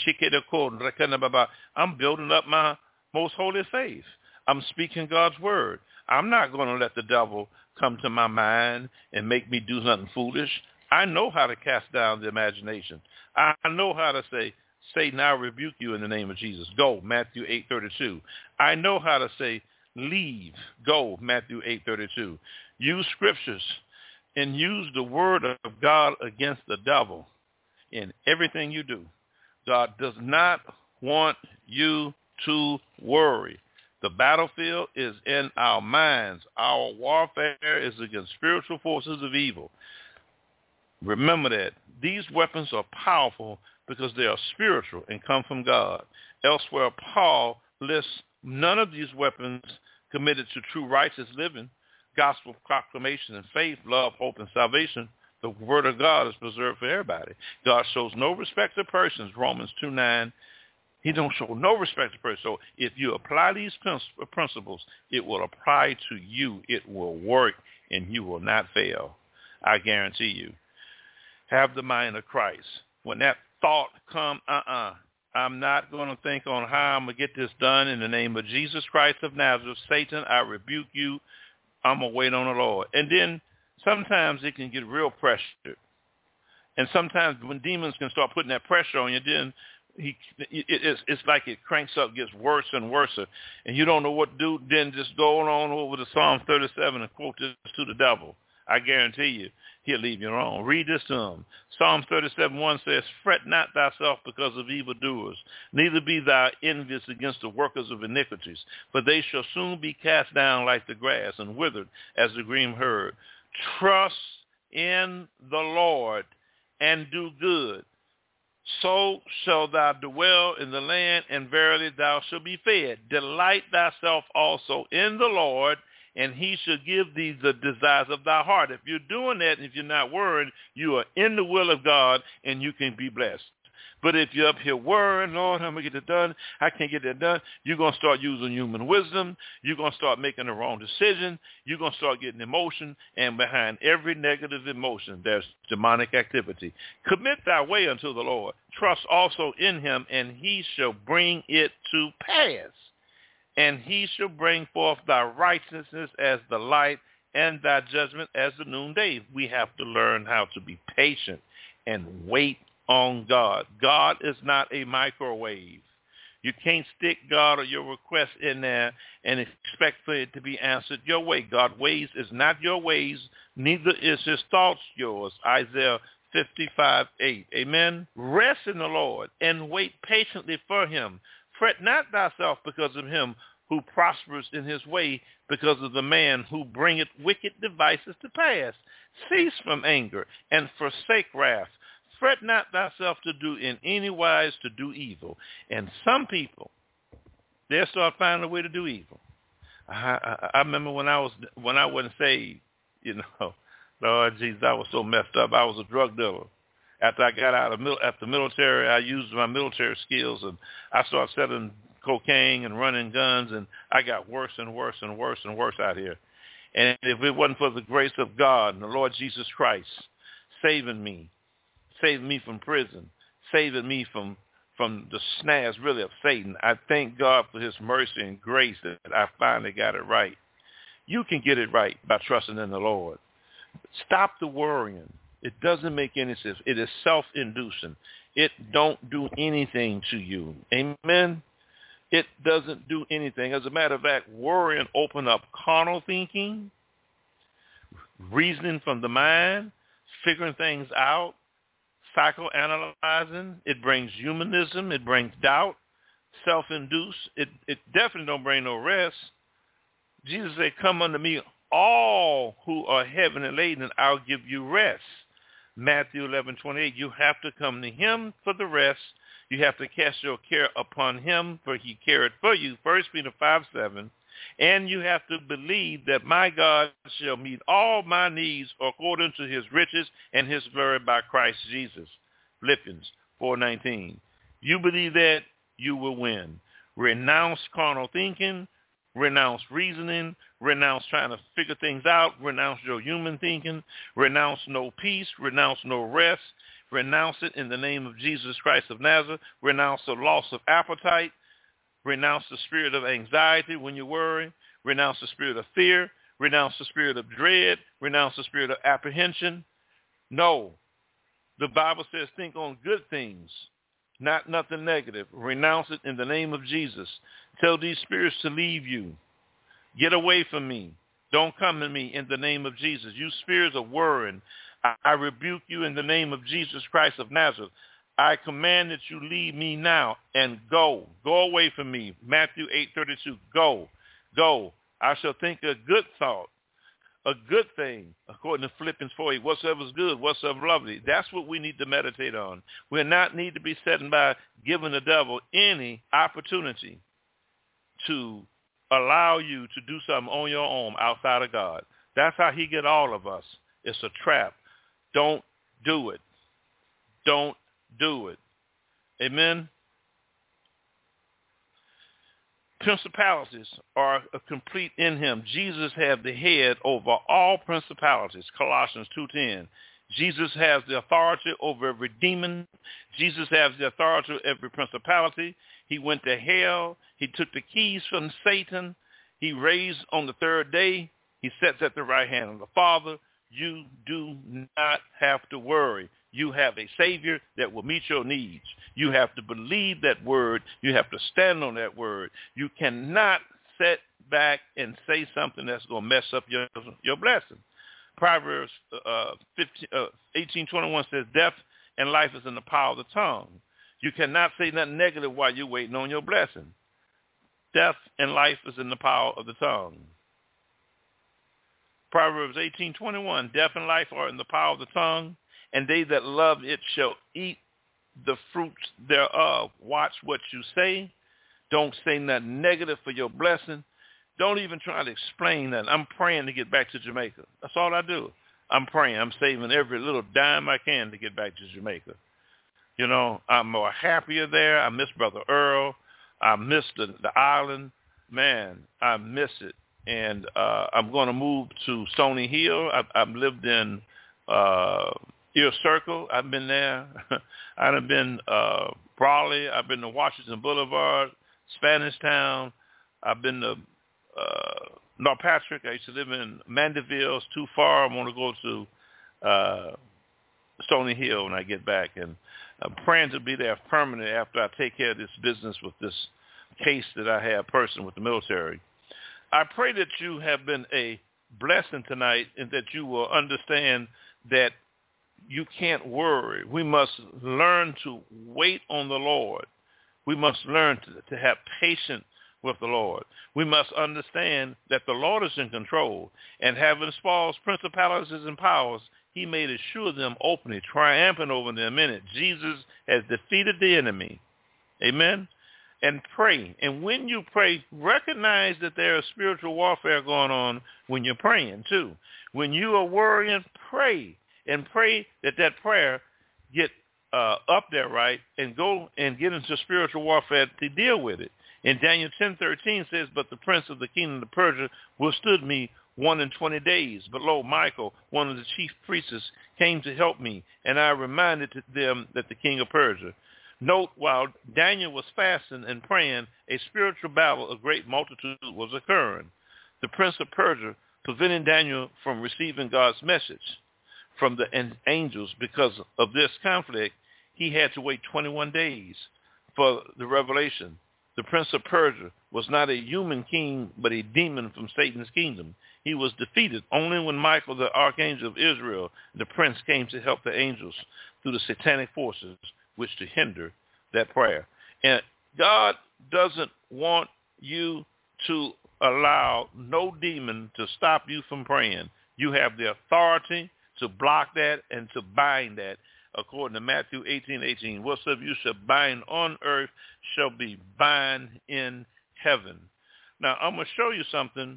I'm building up my most holy faith. I'm speaking God's word. I'm not going to let the devil come to my mind and make me do something foolish. I know how to cast down the imagination. I know how to say, Satan, I rebuke you in the name of Jesus. Go, Matthew 8:32. I know how to say, leave, go, Matthew 8:32. Use scriptures and use the word of God against the devil in everything you do. God does not want you to worry. The battlefield is in our minds. Our warfare is against spiritual forces of evil. Remember that. These weapons are powerful because they are spiritual and come from God. Elsewhere, Paul lists none of these weapons committed to true righteous living, gospel proclamation and faith, love, hope, and salvation. The word of God is preserved for everybody. God shows no respect to persons, Romans 2:9. He don't show no respect to persons. So if you apply these principles, it will apply to you. It will work, and you will not fail. I guarantee you. Have the mind of Christ. When that thought come, I'm not going to think on how I'm going to get this done in the name of Jesus Christ of Nazareth. Satan, I rebuke you. I'm going to wait on the Lord. And then sometimes it can get real pressured. And sometimes when demons can start putting that pressure on you, then it's like it cranks up, gets worse and worse. And you don't know what to do. Then just go on over to Psalm 37 and quote this to the devil. I guarantee you, he'll leave you alone. Read this to him. Psalm 37:1 says, fret not thyself because of evildoers, neither be thou envious against the workers of iniquities, for they shall soon be cast down like the grass and withered as the green herb. Trust in the Lord and do good. So shall thou dwell in the land, and verily thou shalt be fed. Delight thyself also in the Lord, and he shall give thee the desires of thy heart. If you're doing that, and if you're not worrying, you are in the will of God, and you can be blessed. But if you're up here worrying, Lord, how am I going to get it done? I can't get that done. You're going to start using human wisdom. You're going to start making the wrong decision. You're going to start getting emotion. And behind every negative emotion, there's demonic activity. Commit thy way unto the Lord. Trust also in him, and he shall bring it to pass. And he shall bring forth thy righteousness as the light and thy judgment as the noonday. We have to learn how to be patient and wait on God. God is not a microwave. You can't stick God or your request in there and expect for it to be answered your way. God's ways is not your ways, neither is his thoughts yours. Isaiah 55:8. Amen. Rest in the Lord and wait patiently for him. Fret not thyself because of him who prospers in his way, because of the man who bringeth wicked devices to pass. Cease from anger and forsake wrath. Fret not thyself to do in any wise to do evil. And some people, they'll start finding a way to do evil. I remember when I wasn't saved, Lord Jesus, I was so messed up. I was a drug dealer. After I got out of the military, I used my military skills, and I started selling cocaine and running guns, and I got worse and worse and worse and worse out here. And if it wasn't for the grace of God and the Lord Jesus Christ saving me from prison, saving me from the snares really of Satan, I thank God for his mercy and grace that I finally got it right. You can get it right by trusting in the Lord. Stop the worrying. It doesn't make any sense. It is self-inducing. It don't do anything to you. Amen? It doesn't do anything. As a matter of fact, worrying open up carnal thinking, reasoning from the mind, figuring things out, psychoanalyzing. It brings humanism. It brings doubt, self-induced. It definitely don't bring no rest. Jesus said, come unto me, all who are heavy and laden, and I'll give you rest. Matthew 11:28. You have to come to him for the rest. You have to cast your care upon him, for he careth for you. 1 Peter 5:7. And you have to believe that my God shall meet all my needs according to his riches and his glory by Christ Jesus. Philippians 4:19. You believe that, you will win. Renounce carnal thinking. Renounce reasoning. Renounce trying to figure things out. Renounce your human thinking. Renounce no peace. Renounce no rest. Renounce it in the name of Jesus Christ of Nazareth. Renounce the loss of appetite. Renounce the spirit of anxiety when you worry. Renounce the spirit of fear. Renounce the spirit of dread. Renounce the spirit of apprehension. No. The Bible says think on good things, not nothing negative. Renounce it in the name of Jesus. Tell these spirits to leave you. Get away from me. Don't come to me in the name of Jesus. You spirits of worrying, I rebuke you in the name of Jesus Christ of Nazareth. I command that you leave me now and go. Go away from me. Matthew 8:32. Go. Go. I shall think a good thought, a good thing, according to Philippians 4:8. Whatsoever is good, whatsoever lovely. That's what we need to meditate on. We not need to be sitting by giving the devil any opportunity to allow you to do something on your own outside of God. That's how he get all of us. It's a trap. Don't do it. Don't do it. Amen. Principalities are complete in him. Jesus has the head over all principalities. Colossians 2:10. Jesus has the authority over every demon. Jesus has the authority over every principality. He went to hell. He took the keys from Satan. He raised on the third day. He sits at the right hand of the Father. You do not have to worry. You have a Savior that will meet your needs. You have to believe that word. You have to stand on that word. You cannot sit back and say something that's going to mess up your blessing. Proverbs 18:21 says, death and life is in the power of the tongue. You cannot say nothing negative while you're waiting on your blessing. Death and life is in the power of the tongue. Proverbs 18:21, death and life are in the power of the tongue, and they that love it shall eat the fruits thereof. Watch what you say. Don't say nothing negative for your blessing. Don't even try to explain that. I'm praying to get back to Jamaica. That's all I do. I'm praying. I'm saving every little dime I can to get back to Jamaica. You know, I'm more happier there. I miss Brother Earl. I miss the island. Man, I miss it. And I'm going to move to Stony Hill. I've lived in Ear Circle. I've been there. I've been Brawley. I've been to Washington Boulevard, Spanish Town. I've been to North Patrick. I used to live in Mandeville. It's too far. I want to go to Stony Hill when I get back. And I'm praying to be there permanently after I take care of this business with this case that I have personally with the military. I pray that you have been a blessing tonight and that you will understand that you can't worry. We must learn to wait on the Lord. We must learn to have patience with the Lord. We must understand that the Lord is in control, and having spoiled principalities and powers, he made assure them openly, triumphant over them in it. Jesus has defeated the enemy. Amen. And pray. And when you pray, recognize that there is spiritual warfare going on when you're praying too. When you are worrying, pray. And pray that prayer get up there right and go and get into spiritual warfare to deal with it. And Daniel 10:13 says, but the prince of the kingdom of Persia withstood me 21 days. But lo, Michael, one of the chief priests, came to help me, and I reminded them that the king of Persia. Note, while Daniel was fasting and praying, a spiritual battle of great multitude was occurring. The prince of Persia preventing Daniel from receiving God's message from the angels. Because of this conflict, he had to wait 21 days for the revelation. The prince of Persia was not a human king, but a demon from Satan's kingdom. He was defeated only when Michael, the archangel of Israel, the prince, came to help the angels through the satanic forces which to hinder that prayer. And God doesn't want you to allow no demon to stop you from praying. You have the authority to block that and to bind that. According to Matthew 18:18, whatsoever you shall bind on earth shall be bind in heaven. Now, I'm going to show you something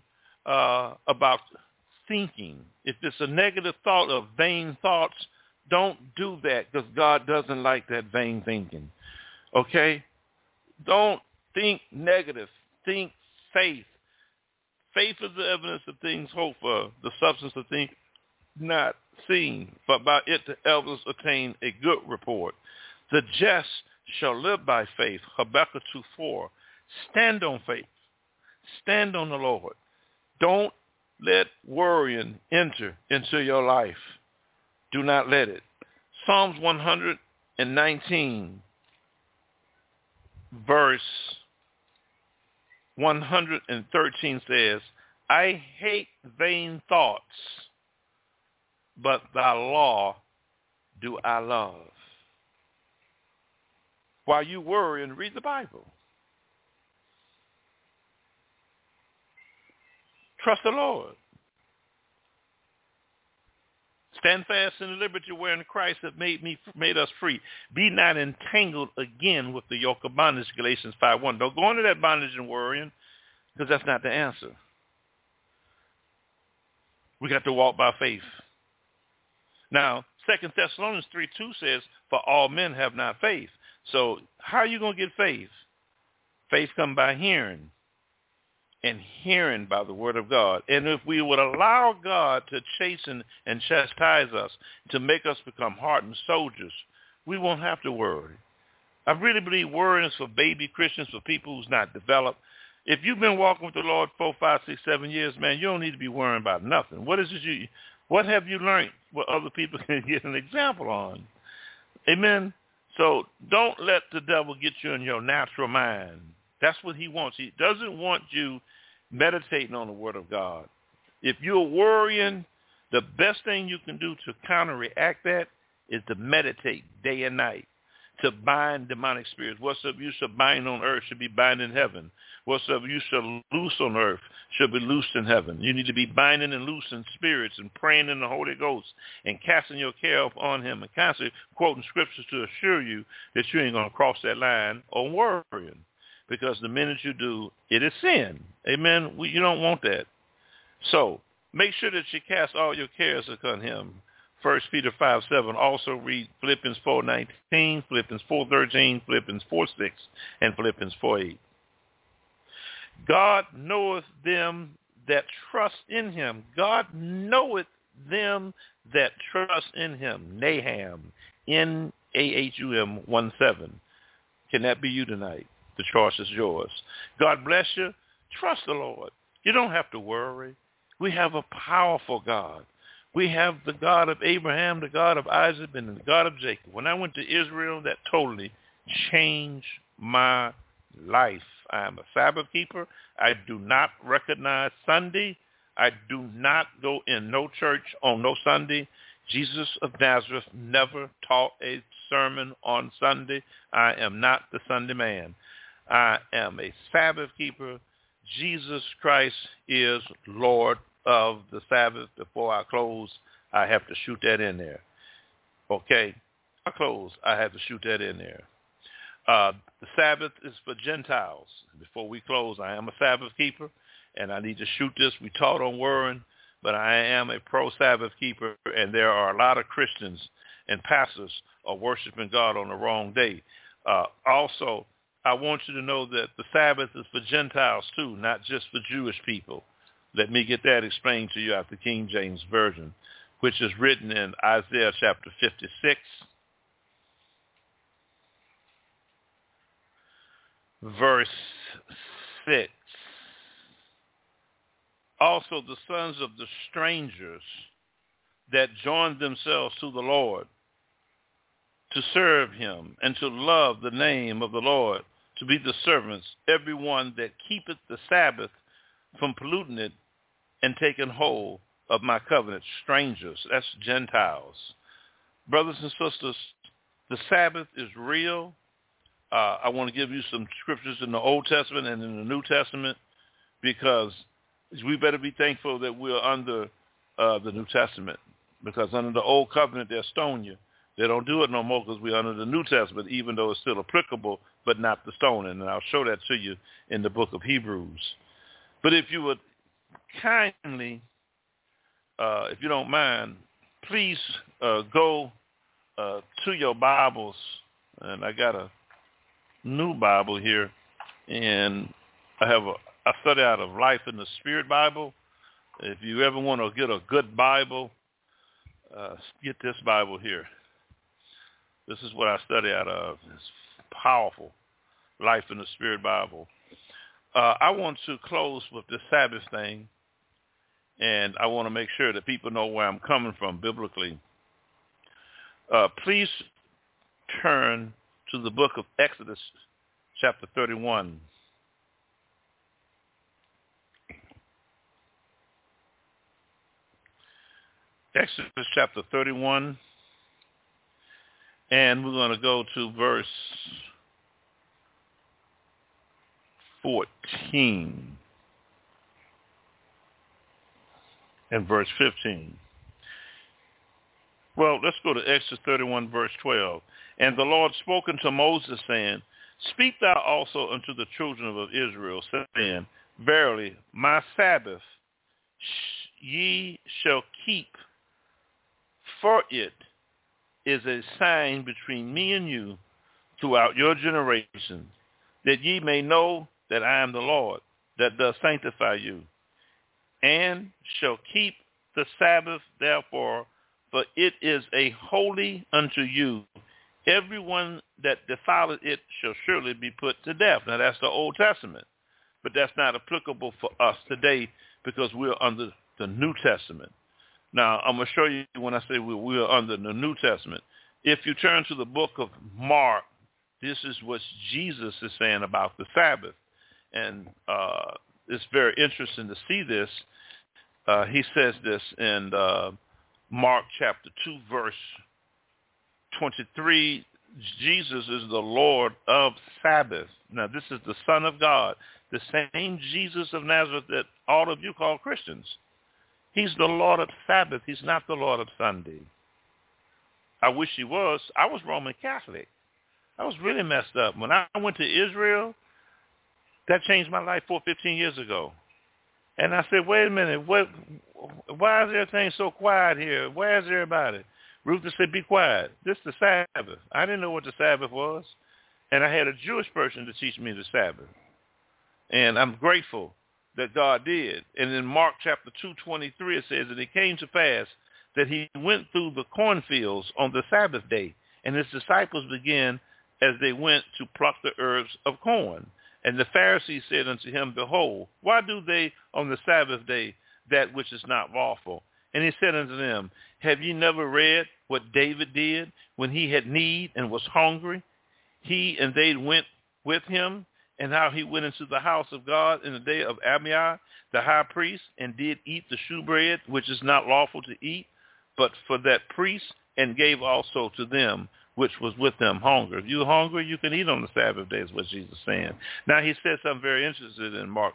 about thinking. If it's a negative thought or vain thoughts, don't do that, because God doesn't like that vain thinking. Okay? Don't Think negative. Think faith. Faith is the evidence of things hoped for, the substance of things not seen, but by it the elders attain a good report. The just shall live by faith. Habakkuk 2:4. Stand on faith. Stand on the Lord. Don't let worrying enter into your life. Do not let it. Psalms 119, verse 113 says, I hate vain thoughts, but thy law do I love. While you worry and read the Bible. Trust the Lord. Stand fast in the liberty wherein Christ hath made us free. Be not entangled again with the yoke of bondage, Galatians 5:1. Don't go into that bondage and worrying, because that's not the answer. We got to walk by faith. Now, 2 Thessalonians 3:2 says, for all men have not faith. So how are you going to get faith? Faith comes by hearing, and hearing by the word of God. And if we would allow God to chasten and chastise us, to make us become hardened soldiers, we won't have to worry. I really believe worrying is for baby Christians, for people who's not developed. If you've been walking with the Lord 4, 5, 6, 7 years, man, you don't need to be worrying about nothing. What have you learned what other people can get an example on? Amen? So don't let the devil get you in your natural mind. That's what he wants. He doesn't want you meditating on the word of God. If you're worrying, the best thing you can do to counteract that is to meditate day and night, to bind demonic spirits. Whatsoever you shall bind on earth should be bound in heaven. Whatsoever you shall loose on earth shall be loosed in heaven. You need to be binding and loosing spirits and praying in the Holy Ghost and casting your care upon him and constantly quoting scriptures to assure you that you ain't going to cross that line on worrying. Because the minute you do, it is sin. Amen? You don't want that. So make sure that you cast all your cares upon him. 1 Peter 5:7. Also read Philippians 4:19, Philippians 4:13, Philippians 4:6, and Philippians 4:8. God knoweth them that trust in him. God knoweth them that trust in him. Nahum, Nahum 1:7. Can that be you tonight? The choice is yours. God bless you. Trust the Lord. You don't have to worry. We have a powerful God. We have the God of Abraham, the God of Isaac, and the God of Jacob. When I went to Israel, that totally changed my life. I am a Sabbath keeper. I do not recognize Sunday. I do not go in no church on no Sunday. Jesus of Nazareth never taught a sermon on Sunday. I am not the Sunday man. I am a Sabbath keeper. Jesus Christ is Lord of the Sabbath. Before I close, I have to shoot that in there. Okay? I close. I have to shoot that in there. The Sabbath is for Gentiles. Before we close, I am a Sabbath keeper, and I need to shoot this. We taught on worrying, but I am a pro-Sabbath keeper, and there are a lot of Christians and pastors are worshiping God on the wrong day. Also, I want you to know that the Sabbath is for Gentiles too, not just for Jewish people. Let me get that explained to you out the King James Version, which is written in Isaiah chapter 56, verse 6. Also the sons of the strangers that joined themselves to the Lord to serve him and to love the name of the Lord, to be the servants, everyone that keepeth the Sabbath from polluting it and taking hold of my covenant. Strangers, that's Gentiles. Brothers and sisters, the Sabbath is real. I want to give you some scriptures in the Old Testament and in the New Testament, because we better be thankful that we're under the New Testament, because under the Old Covenant, they'll stone you. They don't do it no more because we're under the New Testament, even though it's still applicable, but not the stoning. And I'll show that to you in the book of Hebrews. But if you would kindly, if you don't mind, please go to your Bibles. And I got a new Bible here And I study out of Life in the Spirit Bible. If you ever want to get a good Bible, get this Bible here. This is what I study out of. It's powerful. Life in the Spirit Bible. I want to close with the Sabbath thing, and I want to make sure that people know where I'm coming from biblically. Please turn to the book of Exodus, chapter 31. Exodus chapter 31, and we're going to go to verse 14 and verse 15. Well, let's go to Exodus 31, verse 12. And the Lord spoke unto Moses, saying, Speak thou also unto the children of Israel, saying, Verily, my Sabbath ye shall keep, for it is a sign between me and you throughout your generations, that ye may know that I am the Lord, that does sanctify you, and shall keep the Sabbath therefore, for it is a holy unto you. Everyone that defileth it shall surely be put to death. Now that's the Old Testament, but that's not applicable for us today because we're under the New Testament. Now, I'm going to show you when I say we're under the New Testament. If you turn to the book of Mark, this is what Jesus is saying about the Sabbath. And it's very interesting to see this. He says this in Mark chapter 2, verse 23. Jesus is the Lord of Sabbath. Now, this is the Son of God, the same Jesus of Nazareth that all of you call Christians. He's the Lord of Sabbath. He's not the Lord of Sunday. I wish he was. I was Roman Catholic. I was really messed up. When I went to Israel, that changed my life 15 years ago. And I said, wait a minute, why is everything so quiet here? Where is everybody? Ruth said, be quiet. This is the Sabbath. I didn't know what the Sabbath was. And I had a Jewish person to teach me the Sabbath. And I'm grateful that God did. And in Mark chapter 2:23, it says that it came to pass that he went through the cornfields on the Sabbath day, and his disciples began as they went to pluck the herbs of corn. And the Pharisees said unto him, Behold, why do they on the Sabbath day that which is not lawful? And he said unto them, Have ye never read what David did when he had need and was hungry? He and they went with him, and how he went into the house of God in the day of Abiah, the high priest, and did eat the shewbread, which is not lawful to eat, but for that priest, and gave also to them which was with them hunger. If you're hungry, you can eat on the Sabbath day, is what Jesus is saying. Now he said something very interesting in Mark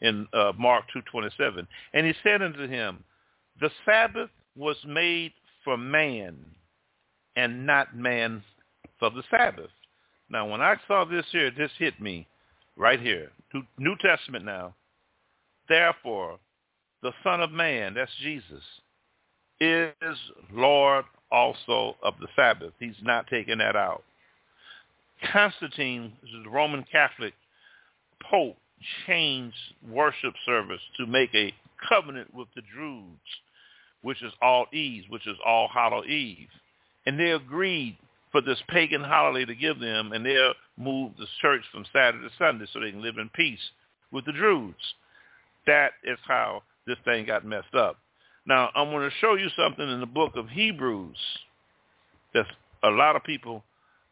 2:27. And he said unto him, The Sabbath was made for man, and not man for the Sabbath. Now when I saw this here, this hit me. Right here, New Testament now. Therefore, the Son of Man, that's Jesus, is Lord also of the Sabbath. He's not taking that out. Constantine, the Roman Catholic Pope, changed worship service to make a covenant with the Druids, which is All Eve, which is All Hallow Eve. And they agreed for this pagan holiday to give them, and they'll move the church from Saturday to Sunday so they can live in peace with the Druids. That is how this thing got messed up. Now, I'm going to show you something in the book of Hebrews that a lot of people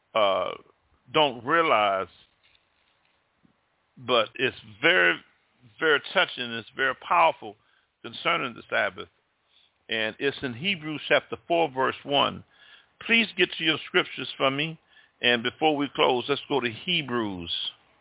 don't realize, but it's very, very touching. It's very powerful concerning the Sabbath. And it's in Hebrews chapter 4, verse 1. Please get to your scriptures for me. And before we close, let's go to Hebrews.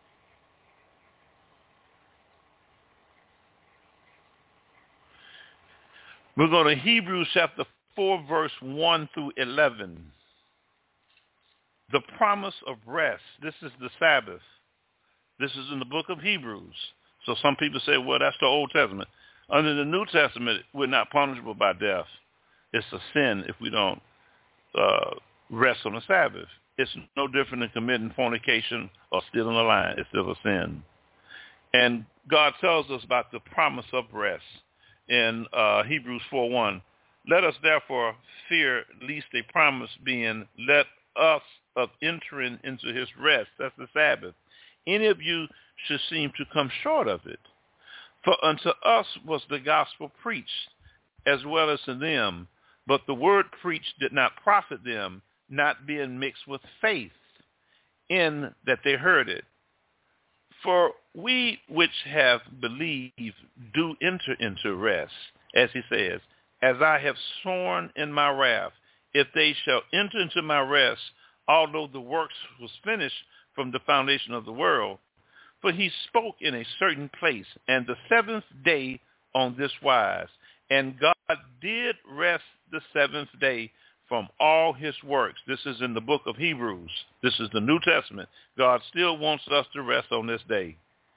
We're going to Hebrews chapter 4, verse 1 through 11. The promise of rest. This is the Sabbath. This is in the book of Hebrews. So some people say, well, that's the Old Testament. Under the New Testament, we're not punishable by death. It's a sin if we don't rest on the Sabbath. it's no different than committing fornication or stealing a line. It's still a sin. And God tells us about the promise of rest in Hebrews 4:1. Let us therefore fear lest a promise being let us of entering into his rest. That's the Sabbath. Any of you should seem to come short of it. For unto us was the gospel preached, as well as to them. But the word preached did not profit them, not being mixed with faith in that they heard it. For we which have believed do enter into rest, as he says, as I have sworn in my wrath, if they shall enter into my rest, although the works was finished from the foundation of the world. For he spoke in a certain place, and the seventh day on this wise, and God did rest the seventh day from all his works. This is in the book of Hebrews. This is the New Testament. God still wants us to rest on this day.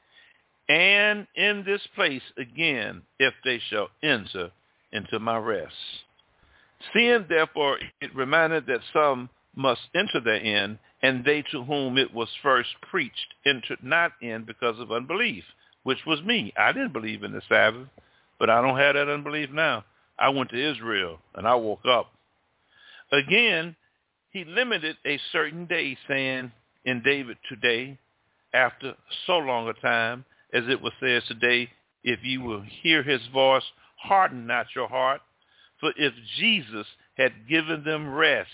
And in this place again, if they shall enter into my rest. Seeing therefore it reminded that some must enter therein, and they to whom it was first preached entered not in because of unbelief, which was me. I didn't believe in the Sabbath, but I don't have that unbelief now. I went to Israel, and I woke up. Again, he limited a certain day, saying in David today, after so long a time, as it was said today, if you will hear his voice, harden not your heart. For if Jesus had given them rest,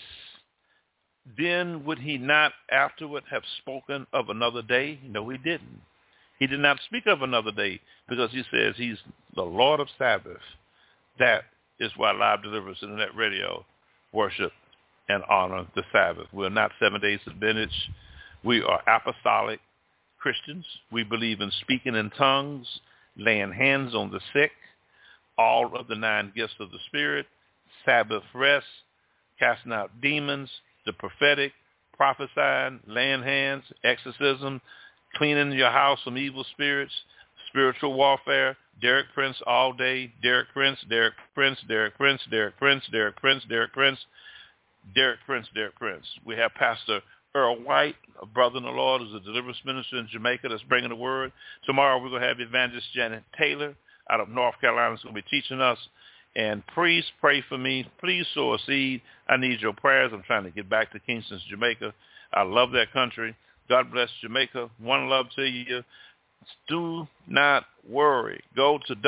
then would he not afterward have spoken of another day? No, he didn't. He did not speak of another day because he says he's the Lord of Sabbath. That is why Live Deliverance Internet Radio worship and honor the Sabbath. We're not Seventh Day Adventists. We are apostolic Christians. We believe in speaking in tongues, laying hands on the sick, all of the 9 gifts of the Spirit, Sabbath rest, casting out demons, the prophetic, prophesying, laying hands, exorcism, cleaning your house from evil spirits, spiritual warfare, Derek Prince all day, Derek Prince, Derek Prince, Derek Prince, Derek Prince, Derek Prince, Derek Prince, Derek Prince, Derek Prince. We have Pastor Earl White, a brother in the Lord, who's a deliverance minister in Jamaica that's bringing the word. Tomorrow we're going to have Evangelist Janet Taylor out of North Carolina who's going to be teaching us. And please pray for me. Please sow a seed. I need your prayers. I'm trying to get back to Kingston, Jamaica. I love that country. God bless Jamaica. One love to you. Do not worry. Go to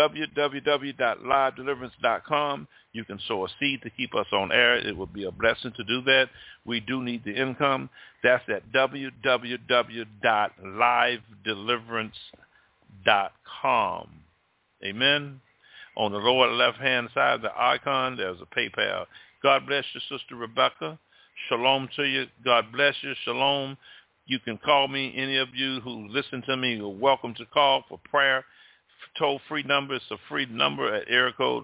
www.livedeliverance.com. You can sow a seed to keep us on air. It would be a blessing to do that. We do need the income. That's at www.livedeliverance.com. Amen. On the lower left-hand side of the icon, there's a PayPal. God bless you, Sister Rebecca. Shalom to you. God bless you. Shalom. You can call me. Any of you who listen to me, you're welcome to call for prayer. Toll-free number. It's a free number at area code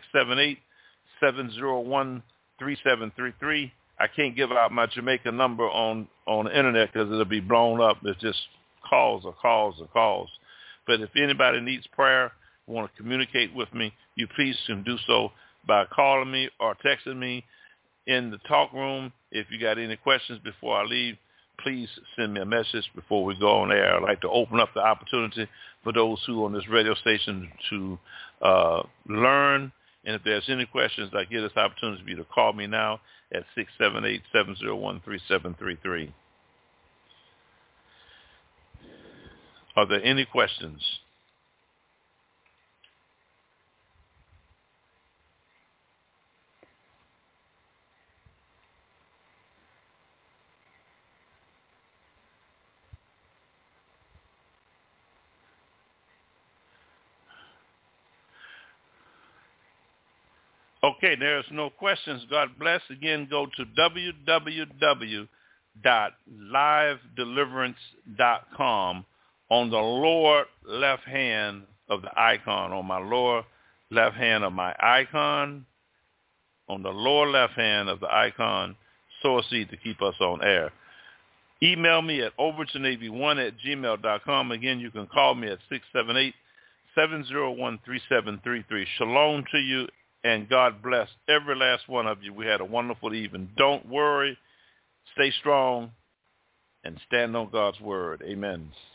678-701-3733. I can't give out my Jamaica number on the internet because it'll be blown up. It's just calls or calls or calls. But if anybody needs prayer, want to communicate with me, you please can do so by calling me or texting me in the talk room. If you got any questions before I leave, please send me a message before we go on air. I'd like to open up the opportunity for those who on this radio station to learn. And if there's any questions, I give this opportunity for you to call me now at 678-701-3733. Are there any questions? Okay, there's no questions. God bless. Again, go to www.livedeliverance.com. On the lower left hand of the icon, on my lower left hand of my icon, on the lower left hand of the icon, sow a seed to keep us on air. Email me at overtonavy1@gmail.com. Again, you can call me at 678-701-3733. Shalom to you. And God bless every last one of you. We had a wonderful evening. Don't worry. Stay strong and stand on God's word. Amen.